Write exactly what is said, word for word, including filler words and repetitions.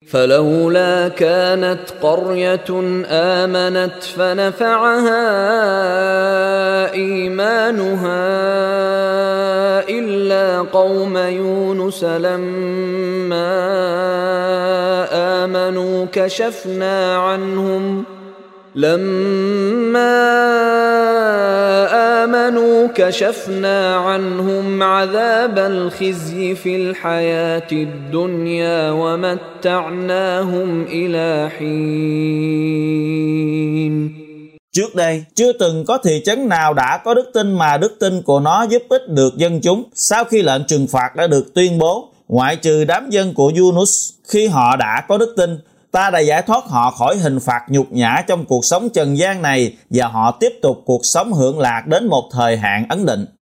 فلولا كانت قرية آمنت فنفعها إيمانها إلا قوم يونس لما آمنوا كشفنا عنهم لما آمنوا كشفنا عنهم عذاب الخزي في الحياة الدنيا ومتعناهم إلى حين. Trước đây, chưa từng có thị trấn nào đã có đức tin mà đức tin của nó giúp ích được dân chúng sau khi lệnh trừng phạt đã được tuyên bố, ngoại trừ đám dân của Yunus. Khi họ đã có đức tin, ta đã giải thoát họ khỏi hình phạt nhục nhã trong cuộc sống trần gian này và họ tiếp tục cuộc sống hưởng lạc đến một thời hạn ấn định.